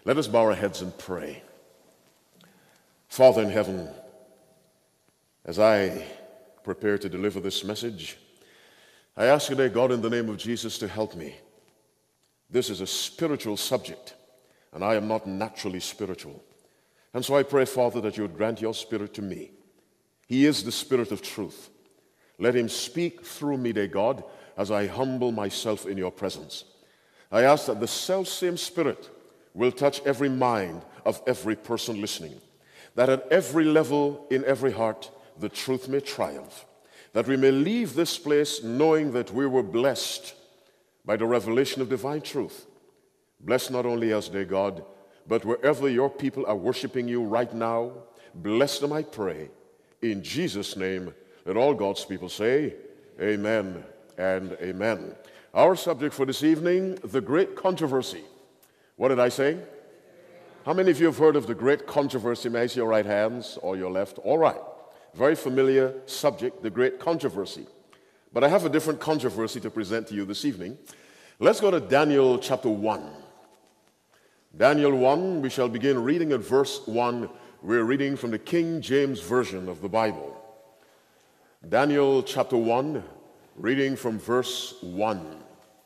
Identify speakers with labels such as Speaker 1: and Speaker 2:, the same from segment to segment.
Speaker 1: Let us bow our heads and pray. Father in heaven, as I prepare to deliver this message, I ask you today, God, in the name of Jesus, to help me. This is a spiritual subject, and I am not naturally spiritual. And so I pray, Father, that you would grant your Spirit to me. He is the Spirit of truth. Let him speak through me, dear God, as I humble myself in your presence. I ask that the selfsame Spirit will touch every mind of every person listening, that at every level, in every heart, the truth may triumph, that we may leave this place knowing that we were blessed by the revelation of divine truth. Bless not only us, dear God, but wherever your people are worshiping you right now, bless them, I pray. In Jesus' name, let all God's people say, amen and amen. Our subject for this evening, the great controversy. What did I say? How many of you have heard of the great controversy? May I see your right hands or your left? All right. Very familiar subject, the great controversy. But I have a different controversy to present to you this evening. Let's go to Daniel chapter 1. Daniel 1, we shall begin reading at verse 1. We're reading from the King James Version of the Bible. Daniel chapter 1, reading from verse 1.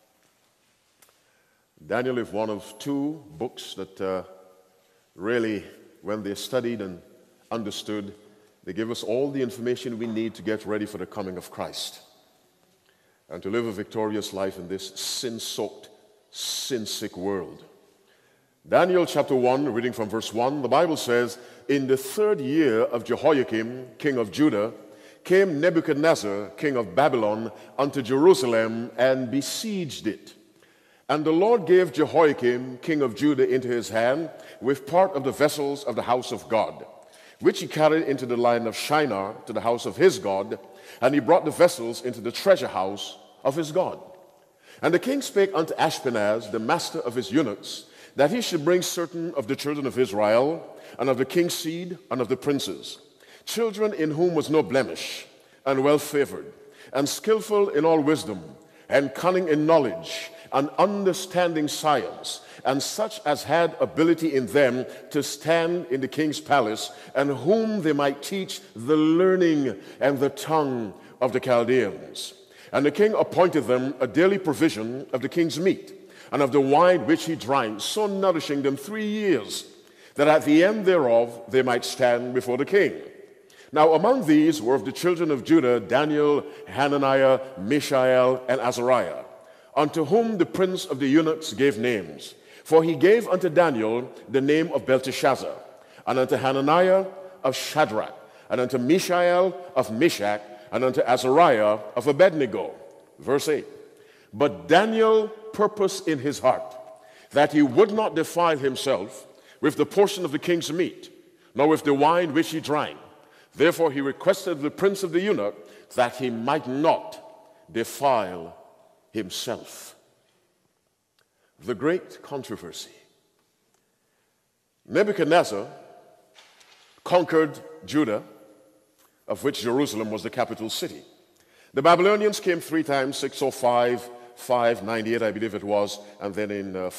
Speaker 1: Daniel is one of two books that really, when they're studied and understood, they give us all the information we need to get ready for the coming of Christ and to live a victorious life in this sin-soaked, sin-sick world. Daniel chapter 1, reading from verse 1, the Bible says, "In the 3rd year of Jehoiakim, king of Judah, came Nebuchadnezzar, king of Babylon, unto Jerusalem and besieged it. And the Lord gave Jehoiakim, king of Judah, into his hand with part of the vessels of the house of God, which he carried into the land of Shinar to the house of his God, and he brought the vessels into the treasure house of his God. And the king spake unto Ashpenaz, the master of his eunuchs, that he should bring certain of the children of Israel, and of the king's seed, and of the princes, children in whom was no blemish, and well favored, and skillful in all wisdom, and cunning in knowledge, and understanding science, and such as had ability in them to stand in the king's palace, and whom they might teach the learning and the tongue of the Chaldeans. And the king appointed them a daily provision of the king's meat, and of the wine which he drank, so nourishing them 3 years, that at the end thereof they might stand before the king. Now among these were of the children of Judah Daniel, Hananiah, Mishael, and Azariah, unto whom the prince of the eunuchs gave names. For he gave unto Daniel the name of Belteshazzar, and unto Hananiah of Shadrach, and unto Mishael of Meshach, and unto Azariah of Abednego. Verse 8. But Daniel purposed in his heart that he would not defile himself with the portion of the king's meat, nor with the wine which he drank. Therefore he requested of the prince of the eunuch that he might not defile himself. The great controversy. Nebuchadnezzar conquered Judah, of which Jerusalem was the capital city. The Babylonians came 3 times, 605, 598, I believe it was, and then in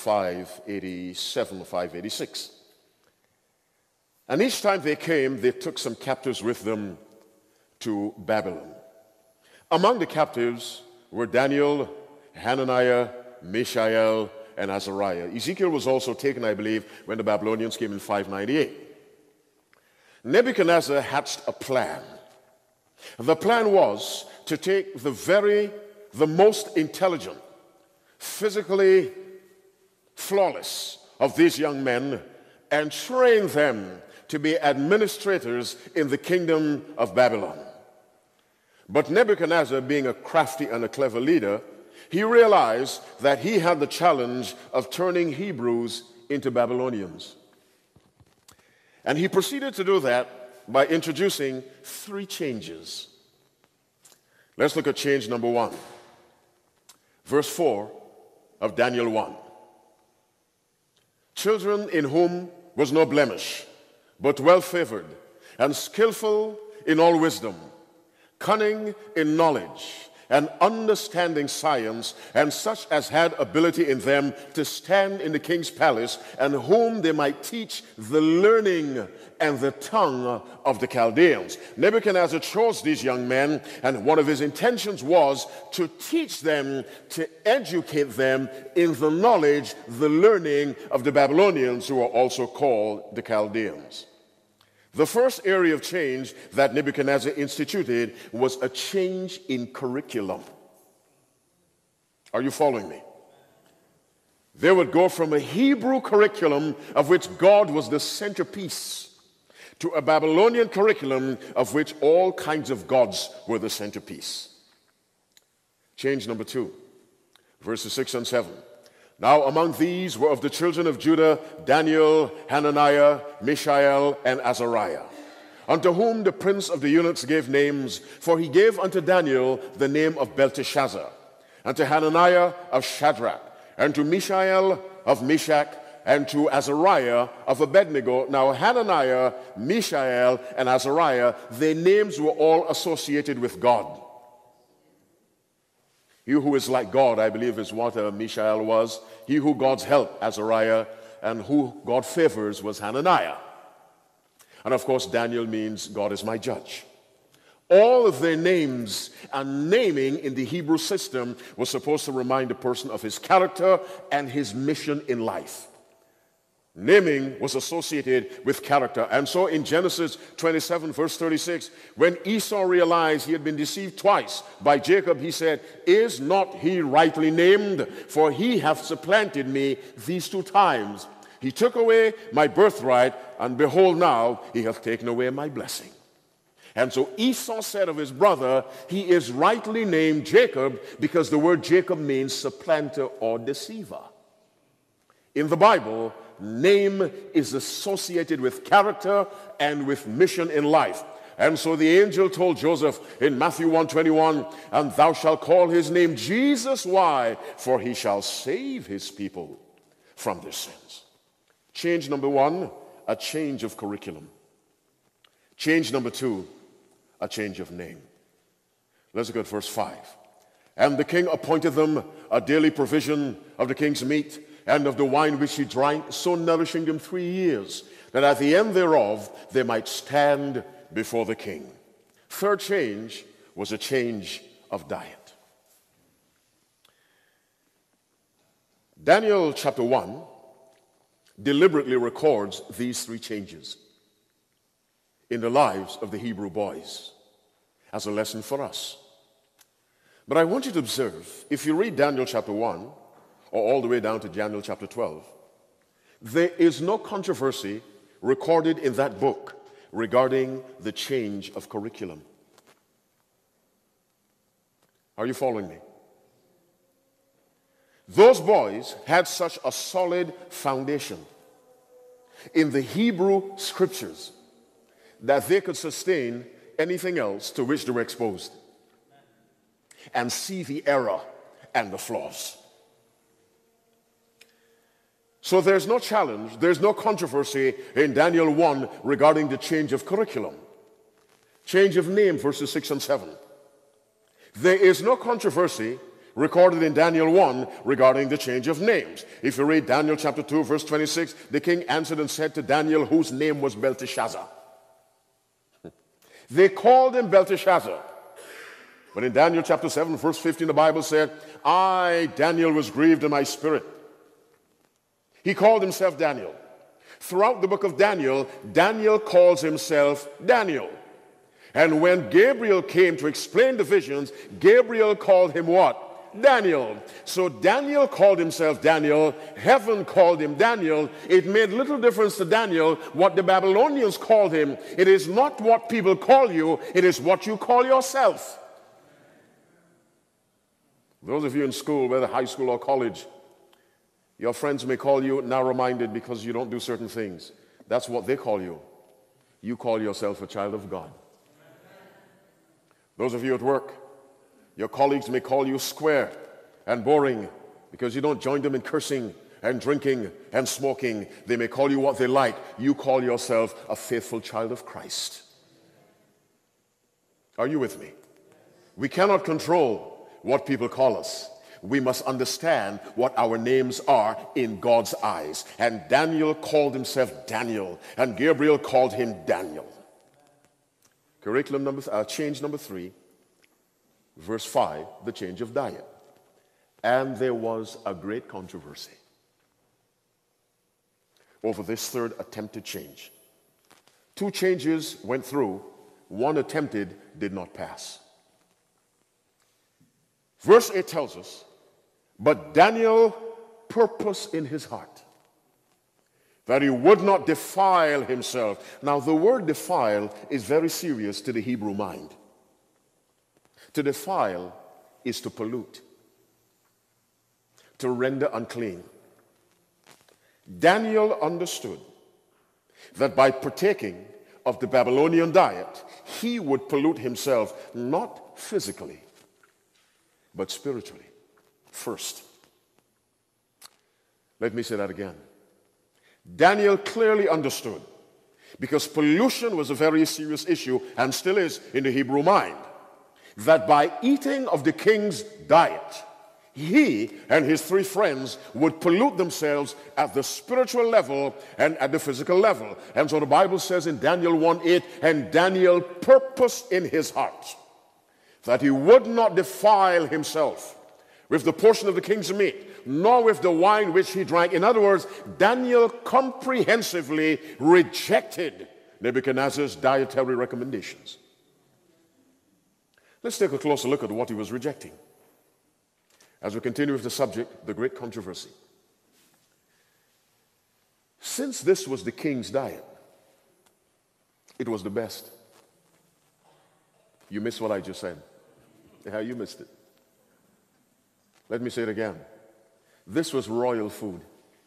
Speaker 1: 587, 586. And each time they came, they took some captives with them to Babylon. Among the captives were Daniel, Hananiah, Mishael, and Azariah. Ezekiel was also taken, I believe, when the Babylonians came in 598. Nebuchadnezzar hatched a plan. The plan was to take the most intelligent, physically flawless of these young men and train them to be administrators in the kingdom of Babylon. But Nebuchadnezzar, being a crafty and a clever leader, he realized that he had the challenge of turning Hebrews into Babylonians. And he proceeded to do that by introducing 3 changes. Let's look at change number 1. Verse 4 of Daniel 1. Children in whom was no blemish, but well favored, and skillful in all wisdom, cunning in knowledge, and understanding science, and such as had ability in them to stand in the king's palace, and whom they might teach the learning and the tongue of the Chaldeans. Nebuchadnezzar chose these young men, and one of his intentions was to teach them, to educate them in the knowledge, the learning of the Babylonians, who are also called the Chaldeans. The first area of change that Nebuchadnezzar instituted was a change in curriculum. Are you following me? They would go from a Hebrew curriculum of which God was the centerpiece to a Babylonian curriculum of which all kinds of gods were the centerpiece. Change number 2, verses 6 and 7. Now among these were of the children of Judah Daniel, Hananiah, Mishael, and Azariah, unto whom the prince of the eunuchs gave names, for he gave unto Daniel the name of Belteshazzar, and to Hananiah of Shadrach, and to Mishael of Meshach, and to Azariah of Abednego. Now Hananiah, Mishael, and Azariah, their names were all associated with God. He who is like God, I believe, is what Mishael was. He who God's help, Azariah, and who God favors was Hananiah. And of course, Daniel means God is my judge. All of their names and naming in the Hebrew system was supposed to remind a person of his character and his mission in life. Naming was associated with character. And so in Genesis 27, verse 36, when Esau realized he had been deceived twice by Jacob, he said, "Is not he rightly named? For he hath supplanted me these 2 times. He took away my birthright, and behold, now he hath taken away my blessing." And so Esau said of his brother, he is rightly named Jacob because the word Jacob means supplanter or deceiver. In the Bible, name is associated with character and with mission in life. And so the angel told Joseph in Matthew 1:21, "And thou shalt call his name Jesus." Why? For he shall save his people from their sins. Change number 1, a change of curriculum. Change number 2, a change of name. Let's look at verse 5. And the king appointed them a daily provision of the king's meat and of the wine which he drank, so nourishing them 3 years, that at the end thereof they might stand before the king. Third change was a change of diet. Daniel chapter 1 deliberately records these 3 changes in the lives of the Hebrew boys as a lesson for us. But I want you to observe, if you read Daniel chapter 1, or all the way down to Daniel chapter 12, there is no controversy recorded in that book regarding the change of curriculum. Are you following me? Those boys had such a solid foundation in the Hebrew scriptures that they could sustain anything else to which they were exposed and see the error and the flaws. So there's no challenge, there's no controversy in Daniel 1 regarding the change of curriculum. Change of name, verses 6 and 7. There is no controversy recorded in Daniel 1 regarding the change of names. If you read Daniel chapter 2, verse 26, the king answered and said to Daniel, whose name was Belteshazzar. They called him Belteshazzar. But in Daniel chapter 7, verse 15, the Bible said, I, Daniel, was grieved in my spirit. He called himself Daniel. Throughout the book of Daniel, Daniel calls himself Daniel. And when Gabriel came to explain the visions, Gabriel called him what? Daniel. So Daniel called himself Daniel. Heaven called him Daniel. It made little difference to Daniel what the Babylonians called him. It is not what people call you, it is what you call yourself. Those of you in school, whether high school or college, your friends may call you narrow-minded because you don't do certain things. That's what they call you. You call yourself a child of God. Those of you at work, your colleagues may call you square and boring because you don't join them in cursing and drinking and smoking. They may call you what they like. You call yourself a faithful child of Christ. Are you with me? We cannot control what people call us. We must understand what our names are in God's eyes. And Daniel called himself Daniel, and Gabriel called him Daniel. Change number 3, verse 5, the change of diet. And there was a great controversy over this third attempted change. 2 changes went through, 1 attempted did not pass. Verse 8 tells us, but Daniel purposed in his heart that he would not defile himself. Now, the word defile is very serious to the Hebrew mind. To defile is to pollute, to render unclean. Daniel understood that by partaking of the Babylonian diet, he would pollute himself not physically, but spiritually first. Let me say that again. Daniel clearly understood, because pollution was a very serious issue and still is in the Hebrew mind, that by eating of the king's diet, he and his 3 friends would pollute themselves at the spiritual level and at the physical level. And so the Bible says in Daniel 1:8, and Daniel purposed in his heart that he would not defile himself with the portion of the king's meat, nor with the wine which he drank. In other words, Daniel comprehensively rejected Nebuchadnezzar's dietary recommendations. Let's take a closer look at what he was rejecting as we continue with the subject, the great controversy. Since this was the king's diet, it was the best. You missed what I just said. Yeah, you missed it. Let me say it again. This was royal food.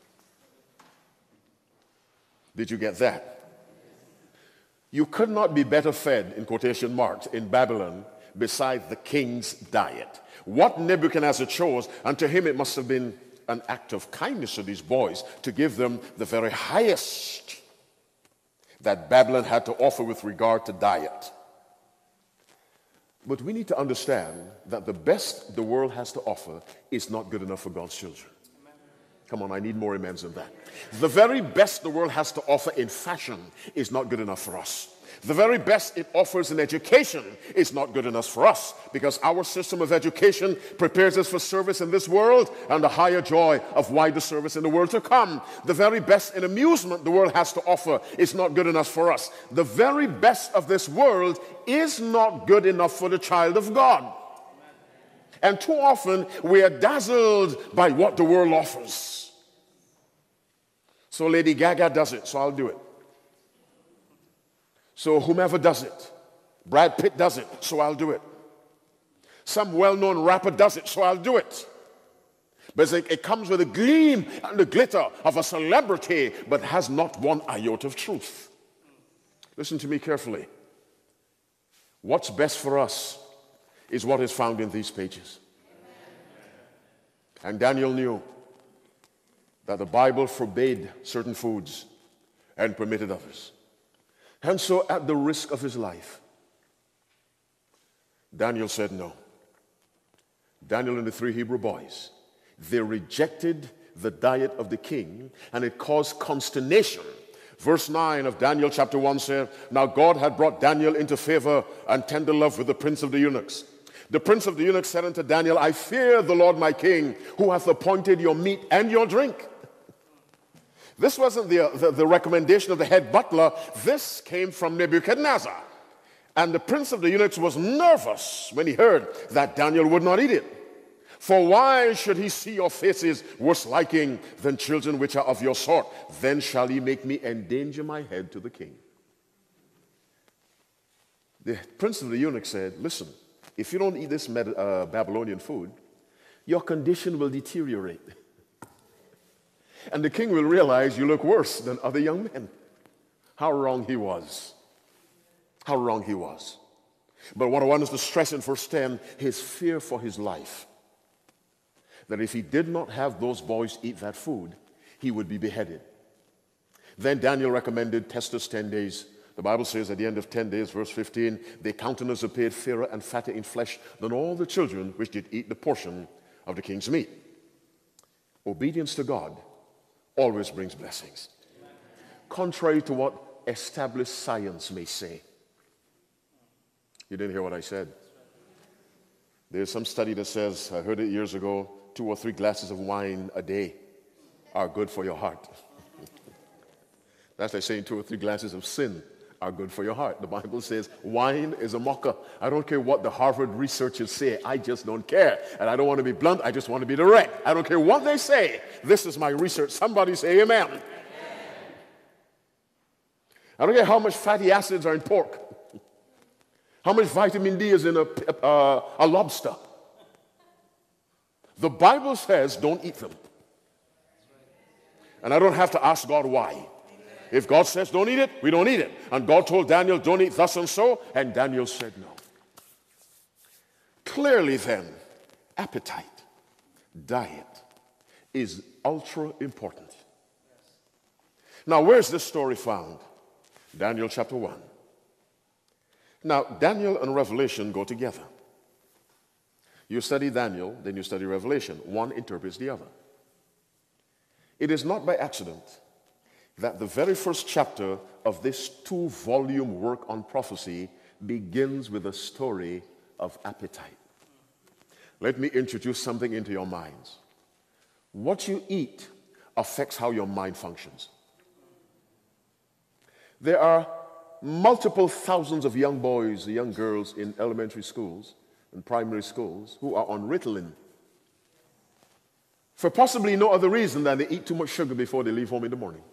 Speaker 1: Did you get that? You could not be better fed, in quotation marks, in Babylon beside the king's diet. What Nebuchadnezzar chose, and to him it must have been an act of kindness to these boys to give them the very highest that Babylon had to offer with regard to diet. But we need to understand that the best the world has to offer is not good enough for God's children. Come on, I need more amens than that. The very best the world has to offer in fashion is not good enough for us. The very best it offers in education is not good enough for us, because our system of education prepares us for service in this world and the higher joy of wider service in the world to come. The very best in amusement the world has to offer is not good enough for us. The very best of this world is not good enough for the child of God. And too often we are dazzled by what the world offers. So Lady Gaga does it, so I'll do it. So whomever does it, Brad Pitt does it, so I'll do it. Some well-known rapper does it, so I'll do it. But it comes with a gleam and the glitter of a celebrity, but has not one iota of truth. Listen to me carefully. What's best for us is what is found in these pages. And Daniel knew that the Bible forbade certain foods and permitted others. And so at the risk of his life, Daniel said no. Daniel and the 3 Hebrew boys, they rejected the diet of the king, and it caused consternation. Verse 9 of Daniel chapter 1 said, now God had brought Daniel into favor and tender love with the prince of the eunuchs. The prince of the eunuchs said unto Daniel, I fear the Lord my king, who hath appointed your meat and your drink. This wasn't the recommendation of the head butler. This came from Nebuchadnezzar. And the prince of the eunuchs was nervous when he heard that Daniel would not eat it. For why should he see your faces worse liking than children which are of your sort? Then shall he make me endanger my head to the king. The prince of the eunuchs said, listen, if you don't eat this Babylonian food, your condition will deteriorate. And the king will realize you look worse than other young men. How wrong he was. How wrong he was. But what I want us to stress in verse 10, his fear for his life. That if he did not have those boys eat that food, he would be beheaded. Then Daniel recommended test us 10 days The Bible says at the end of 10 days, verse 15, their countenance appeared fairer and fatter in flesh than all the children which did eat the portion of the king's meat. Obedience to God always brings blessings. Contrary to what established science may say. You didn't hear what I said. There's some study that says, I heard it years ago, 2 or 3 glasses of wine a day are good for your heart. That's like saying 2 or 3 glasses of sin are good for your heart. The Bible says wine is a mocker. I don't care what the Harvard researchers say. I just don't care. And I don't want to be blunt. I just want to be direct. I don't care what they say. This is my research. Somebody say amen. Amen. I don't care how much fatty acids are in pork. How much vitamin D is in a lobster. The Bible says don't eat them. And I don't have to ask God why. If God says don't eat it, we don't eat it. And God told Daniel, don't eat thus and so, and Daniel said no. Clearly then, appetite, diet, is ultra important. Now, where's this story found? Daniel chapter 1. Now, Daniel and Revelation go together. You study Daniel, then you study Revelation. One interprets the other. It is not by accident that the very first chapter of this 2-volume work on prophecy begins with a story of appetite. Let me introduce something into your minds. What you eat affects how your mind functions. There are multiple thousands of young boys, young girls in elementary schools and primary schools who are on Ritalin for possibly no other reason than they eat too much sugar before they leave home in the morning.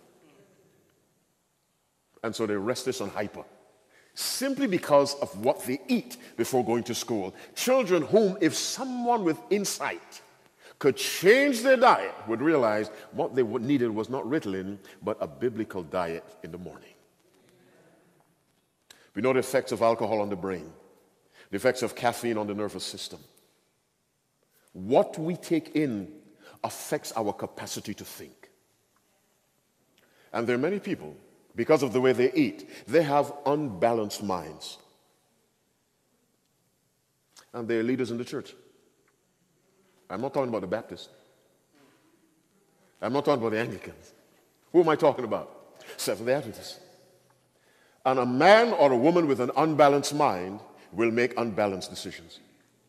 Speaker 1: And so they're restless and hyper, simply because of what they eat before going to school. Children whom, if someone with insight could change their diet, would realize what they needed was not Ritalin, but a biblical diet in the morning. We know the effects of alcohol on the brain, the effects of caffeine on the nervous system. What we take in affects our capacity to think. And there are many people, because of the way they eat, they have unbalanced minds. And they're leaders in the church. I'm not talking about the Baptists. I'm not talking about the Anglicans. Who am I talking about? Seventh-day Adventists. And a man or a woman with an unbalanced mind will make unbalanced decisions.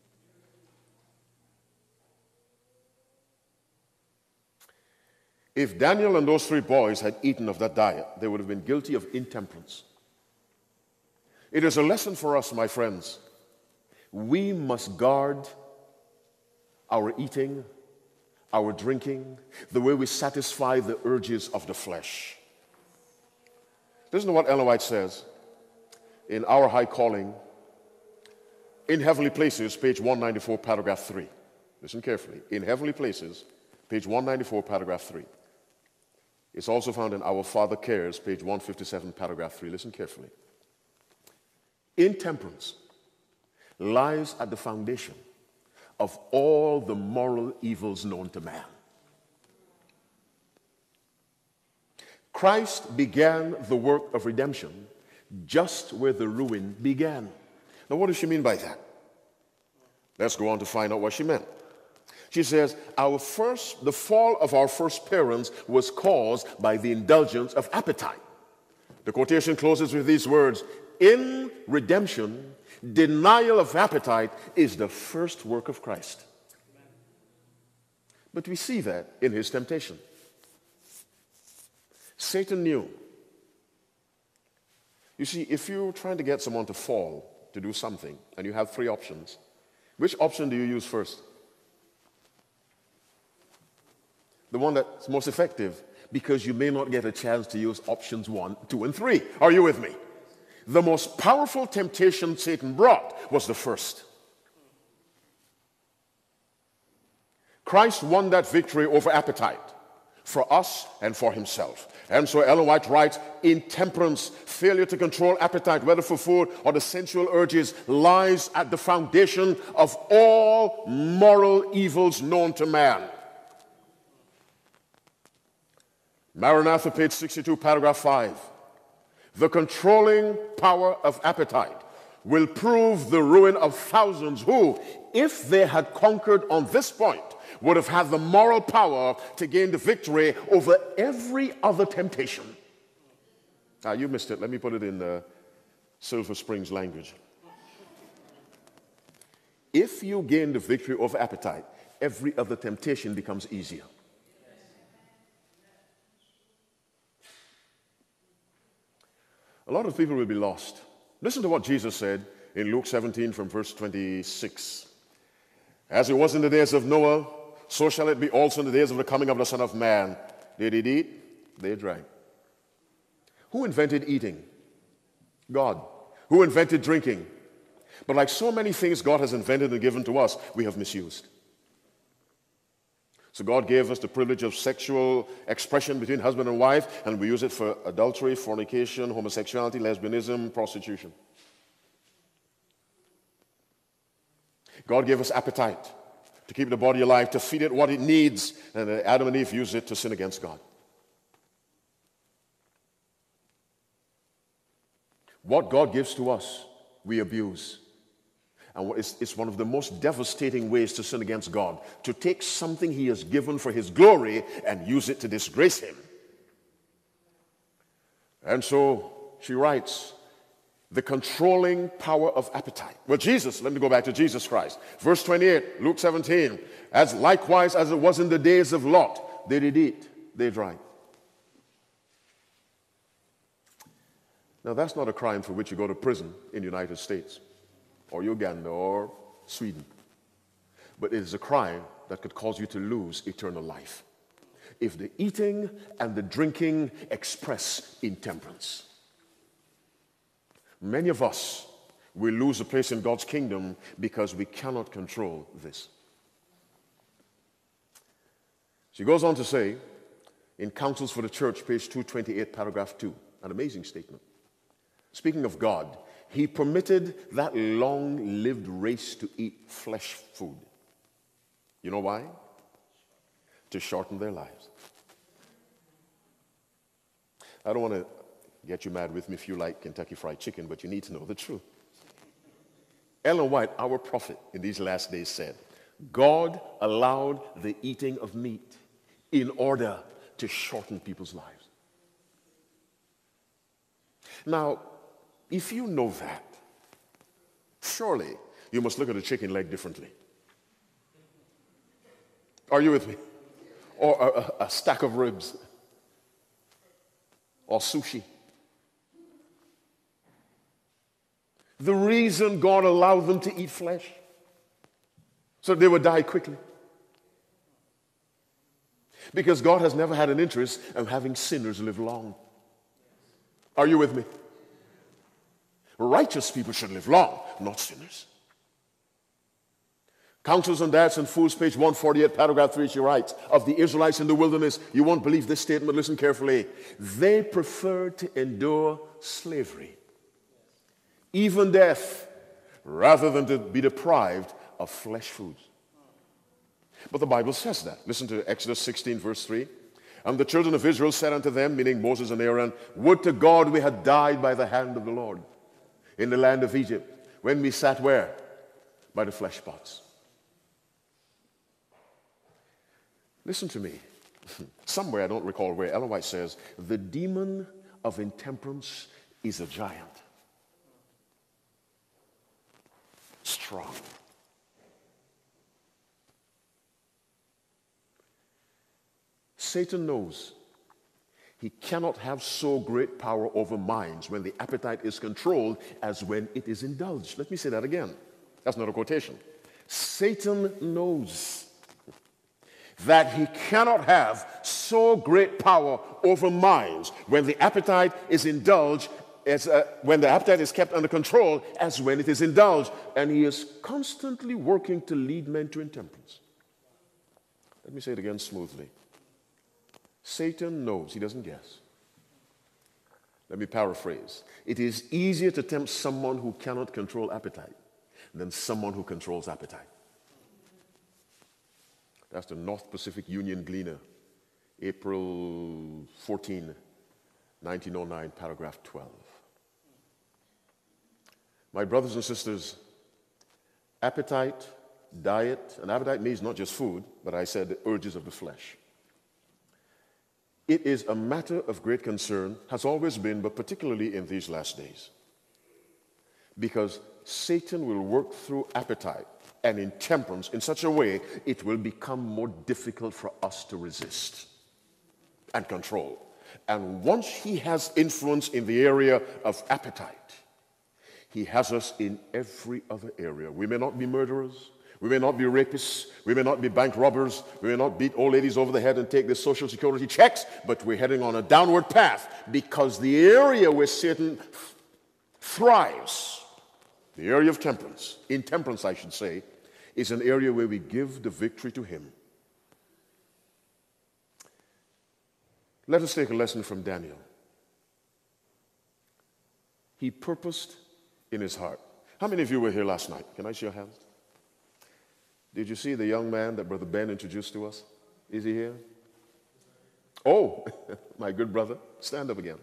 Speaker 1: If Daniel and those 3 boys had eaten of that diet, they would have been guilty of intemperance. It is a lesson for us, my friends. We must guard our eating, our drinking, the way we satisfy the urges of the flesh. Listen to what Ellen White says in Our High Calling, in Heavenly Places, page 194, paragraph 3. Listen carefully. In Heavenly Places, page 194, paragraph 3. It's also found in Our Father Cares, page 157, paragraph 3. Listen carefully. Intemperance lies at the foundation of all the moral evils known to man. Christ began the work of redemption just where the ruin began. Now, what does she mean by that? Let's go on to find out what she meant. She says, the fall of our first parents was caused by the indulgence of appetite. The quotation closes with these words, in redemption, denial of appetite is the first work of Christ. But we see that in his temptation. Satan knew. You see, if you're trying to get someone to fall, to do something, and you have 3 options, which option do you use first? The one that's most effective, because you may not get a chance to use options 1, 2, and 3. Are you with me? The most powerful temptation Satan brought was the first. Christ won that victory over appetite for us and for himself. And so Ellen White writes, intemperance, failure to control appetite, whether for food or the sensual urges, lies at the foundation of all moral evils known to man. Maranatha, page 62, paragraph 5. The controlling power of appetite will prove the ruin of thousands who, if they had conquered on this point, would have had the moral power to gain the victory over every other temptation. You missed it. Let me put it in Silver Springs language. If you gain the victory over appetite, every other temptation becomes easier. A lot of people will be lost. Listen to what Jesus said in Luke 17 from verse 26. As it was in the days of Noah, so shall it be also in the days of the coming of the Son of Man. They did eat, they drank. Who invented eating? God. Who invented drinking? But like so many things God has invented and given to us, we have misused. So God gave us the privilege of sexual expression between husband and wife, and we use it for adultery, fornication, homosexuality, lesbianism, prostitution. God gave us appetite to keep the body alive, to feed it what it needs, and Adam and Eve used it to sin against God. What God gives to us, we abuse. And it's one of the most devastating ways to sin against God, to take something he has given for his glory and use it to disgrace him. And so she writes, the controlling power of appetite. Well, Jesus, let me go back to Jesus Christ. Verse 28, Luke 17, as likewise as it was in the days of Lot, they did eat, they drank. Now, that's not a crime for which you go to prison in the United States, or Uganda, or Sweden. But it is a crime that could cause you to lose eternal life if the eating and the drinking express intemperance. Many of us will lose a place in God's kingdom because we cannot control this. She goes on to say, in Counsels for the Church, page 228, paragraph 2, an amazing statement. Speaking of God, he permitted that long-lived race to eat flesh food. You know why? To shorten their lives. I don't want to get you mad with me if you like Kentucky Fried Chicken, but you need to know the truth. Ellen White, our prophet in these last days, said, God allowed the eating of meat in order to shorten people's lives. Now, if you know that, surely you must look at a chicken leg differently. Are you with me? Or a stack of ribs. Or sushi. The reason God allowed them to eat flesh, so they would die quickly. Because God has never had an interest in having sinners live long. Are you with me? Righteous people should live long, not sinners. Counsels on Dads and Fools, page 148, paragraph 3, she writes, of the Israelites in the wilderness, you won't believe this statement, listen carefully. They preferred to endure slavery, even death, rather than to be deprived of flesh foods. But the Bible says that. Listen to Exodus 16, verse 3. And the children of Israel said unto them, meaning Moses and Aaron, would to God we had died by the hand of the Lord in the land of Egypt, when we sat where? By the flesh pots. Listen to me. Somewhere, I don't recall where, Ellen White says, the demon of intemperance is a giant. Strong. Satan knows he cannot have so great power over minds when the appetite is controlled as when it is indulged. Let me say that again. That's not a quotation. Satan knows that he cannot have so great power over minds when the appetite is indulged, when the appetite is kept under control as when it is indulged. And he is constantly working to lead men to intemperance. Let me say it again smoothly. Satan knows, he doesn't guess. Let me paraphrase. It is easier to tempt someone who cannot control appetite than someone who controls appetite. That's the North Pacific Union Gleaner, April 14, 1909, paragraph 12. My brothers and sisters, appetite, diet, and appetite means not just food, but I said the urges of the flesh. It is a matter of great concern, has always been, but particularly in these last days. Because Satan will work through appetite and intemperance in such a way it will become more difficult for us to resist and control. And once he has influence in the area of appetite, he has us in every other area. We may not be murderers, we may not be rapists, we may not be bank robbers, we may not beat old ladies over the head and take their social security checks, but we're heading on a downward path because the area where Satan thrives, the area of temperance, intemperance I should say, is an area where we give the victory to him. Let us take a lesson from Daniel. He purposed in his heart. How many of you were here last night? Can I see your hands? Did you see the young man that Brother Ben introduced to us? Is he here? Oh, my good brother. Stand up again.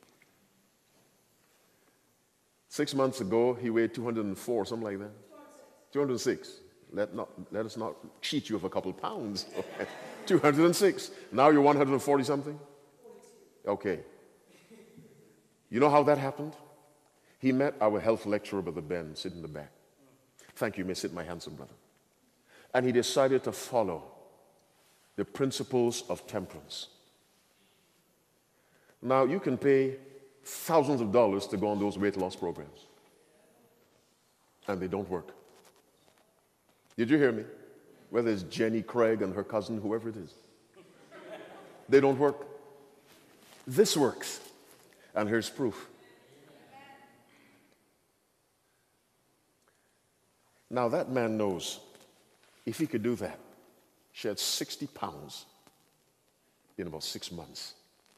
Speaker 1: 6 months ago, he weighed 204, something like that. 206. Let us not cheat you of a couple pounds. 206. Now you're 140 something? Okay. You know how that happened? He met our health lecturer, Brother Ben, sitting in the back. Thank you, may sit, my handsome brother. And he decided to follow the principles of temperance. Now, you can pay thousands of dollars to go on those weight loss programs. And they don't work. Did you hear me? Whether it's Jenny Craig and her cousin, whoever it is. They don't work. This works. And here's proof. Now that man knows if he could do that, shed 60 pounds in about 6 months.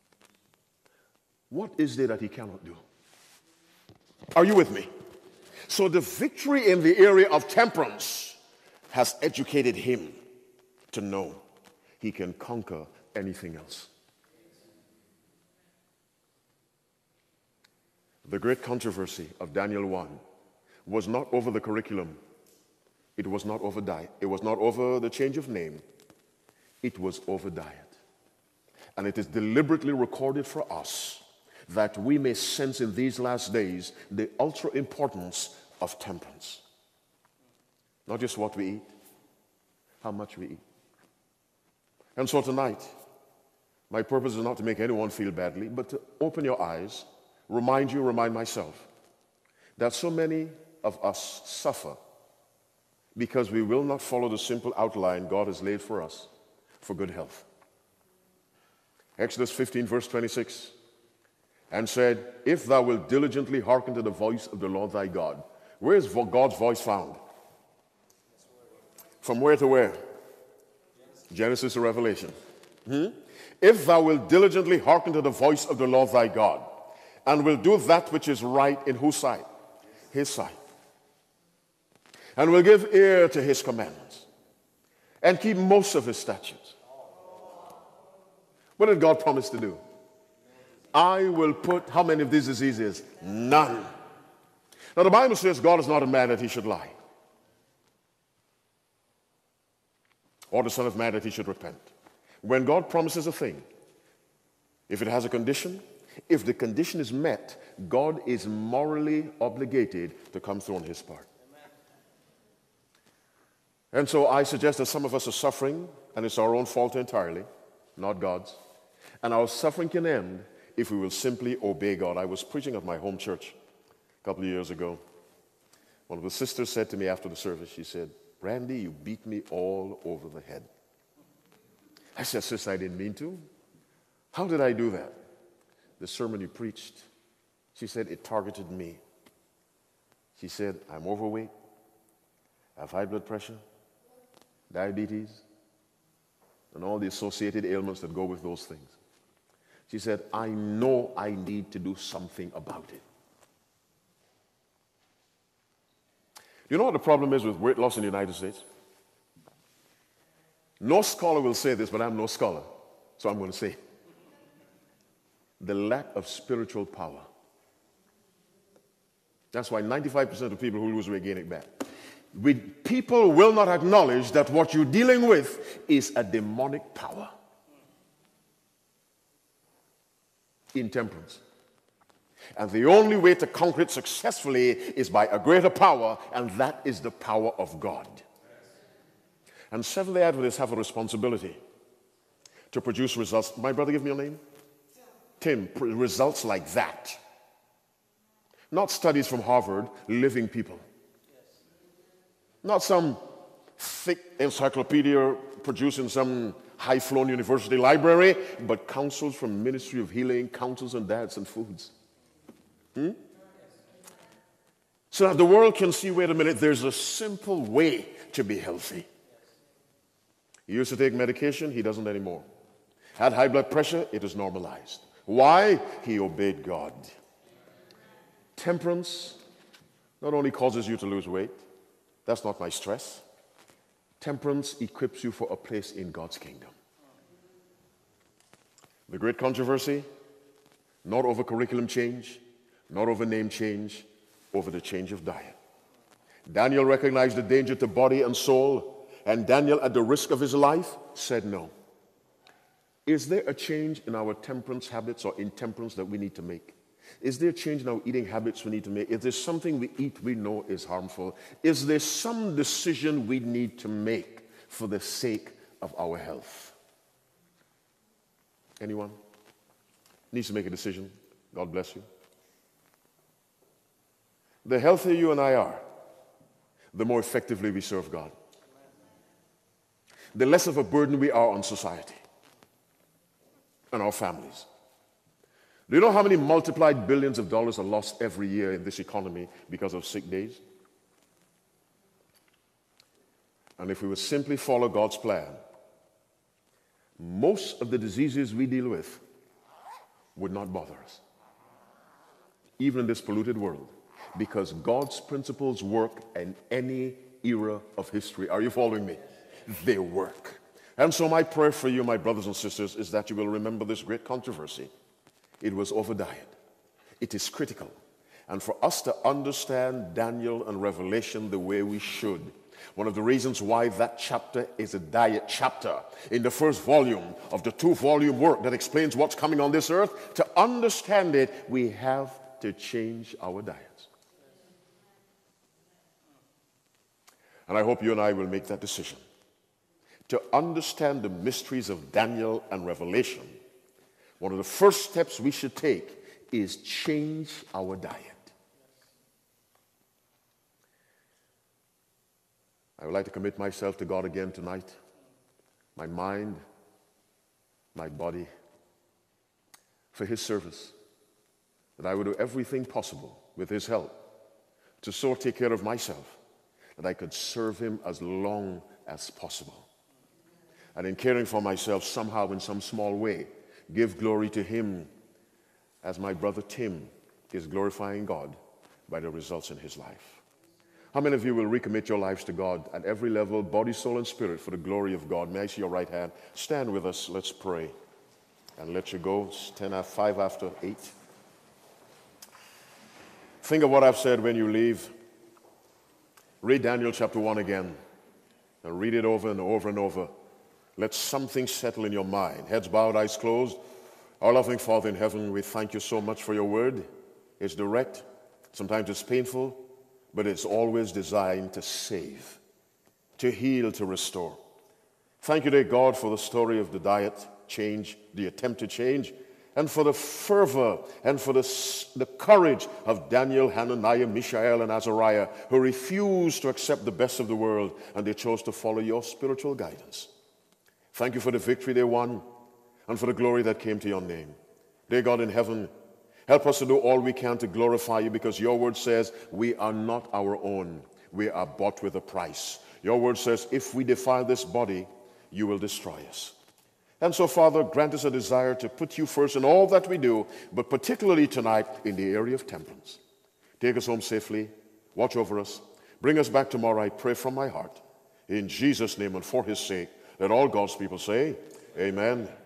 Speaker 1: What is there that he cannot do? Are you with me? So the victory in the area of temperance has educated him to know he can conquer anything else. The great controversy of Daniel 1 was not over the curriculum. It was not over diet. It was not over the change of name. It was over diet. And it is deliberately recorded for us that we may sense in these last days the ultra importance of temperance. Not just what we eat, how much we eat. And so tonight, my purpose is not to make anyone feel badly, but to open your eyes, remind myself that so many of us suffer because we will not follow the simple outline God has laid for us for good health. Exodus 15, verse 26, and said, if thou wilt diligently hearken to the voice of the Lord thy God. Where is God's voice found? From where to where? Genesis to Revelation. If thou wilt diligently hearken to the voice of the Lord thy God, and will do that which is right in whose sight? His sight. And will give ear to his commandments, and keep most of his statutes. What did God promise to do? I will put, how many of these diseases? None. Now the Bible says God is not a man that he should lie, or the son of man that he should repent. When God promises a thing, if it has a condition, if the condition is met, God is morally obligated to come through on his part. And so I suggest that some of us are suffering, and it's our own fault entirely, not God's. And our suffering can end if we will simply obey God. I was preaching at my home church a couple of years ago. One of the sisters said to me after the service, she said, Randy, you beat me all over the head. I said, sister, I didn't mean to. How did I do that? The sermon you preached, she said, it targeted me. She said, I'm overweight, I have high blood pressure, diabetes, and all the associated ailments that go with those things. She said, I know I need to do something about it. You know what the problem is with weight loss in the United States? No scholar will say this, but I'm no scholar, so I'm going to say it. the lack of spiritual power. That's why 95% of people who lose weight gain it back. People will not acknowledge that what you're dealing with is a demonic power. Intemperance. And the only way to conquer it successfully is by a greater power, and that is the power of God. And Seventh-day Adventists have a responsibility to produce results. My brother, give me your name. Tim. Results like that. Not studies from Harvard, living people. Not some thick encyclopedia produced in some high-flown university library, but counsels from Ministry of Healing, counsels on diets and foods. So that the world can see, wait a minute, there's a simple way to be healthy. He used to take medication, he doesn't anymore. Had high blood pressure, it is normalized. Why? He obeyed God. Temperance not only causes you to lose weight, that's not my stress. Temperance equips you for a place in God's kingdom. The great controversy, not over curriculum change, not over name change, over the change of diet. Daniel recognized the danger to body and soul, and Daniel, at the risk of his life, said no. Is there a change in our temperance habits or intemperance that we need to make? Is there a change in our eating habits we need to make? Is there something we eat we know is harmful? Is there some decision we need to make for the sake of our health? Anyone needs to make a decision? God bless you. The healthier you and I are, the more effectively we serve God. The less of a burden we are on society and our families. Do you know how many multiplied billions of dollars are lost every year in this economy because of sick days? And if we would simply follow God's plan, most of the diseases we deal with would not bother us, even in this polluted world, because God's principles work in any era of history. Are you following me? They work. And so my prayer for you, my brothers and sisters, is that you will remember this great controversy. It was over diet. It is critical. And for us to understand Daniel and Revelation the way we should, one of the reasons why that chapter is a diet chapter in the first volume of the 2-volume work that explains what's coming on this earth, to understand it, we have to change our diets. And I hope you and I will make that decision. To understand the mysteries of Daniel and Revelation, one of the first steps we should take is change our diet. I would like to commit myself to God again tonight. My mind, my body, for His service. That I would do everything possible with His help to so take care of myself that I could serve Him as long as possible. And in caring for myself, somehow in some small way, give glory to Him as my brother Tim is glorifying God by the results in his life. How many of you will recommit your lives to God at every level, body, soul, and spirit, for the glory of God? May I see your right hand? Stand with us. Let's pray and let you go. It's 5 after 8. Think of what I've said when you leave. Read Daniel chapter 1 again and read it over and over and over. Let something settle in your mind. Heads bowed, eyes closed. Our loving Father in heaven, we thank you so much for your word. It's direct. Sometimes it's painful, but it's always designed to save, to heal, to restore. Thank you, dear God, for the story of the diet change, the attempt to change, and for the fervor and for the courage of Daniel, Hananiah, Mishael, and Azariah, who refused to accept the best of the world, and they chose to follow your spiritual guidance. Thank you for the victory they won and for the glory that came to your name. Dear God in heaven, help us to do all we can to glorify you, because your word says we are not our own. We are bought with a price. Your word says if we defile this body, you will destroy us. And so, Father, grant us a desire to put you first in all that we do, but particularly tonight in the area of temperance. Take us home safely. Watch over us. Bring us back tomorrow, I pray from my heart. In Jesus' name and for his sake, let all God's people say, amen.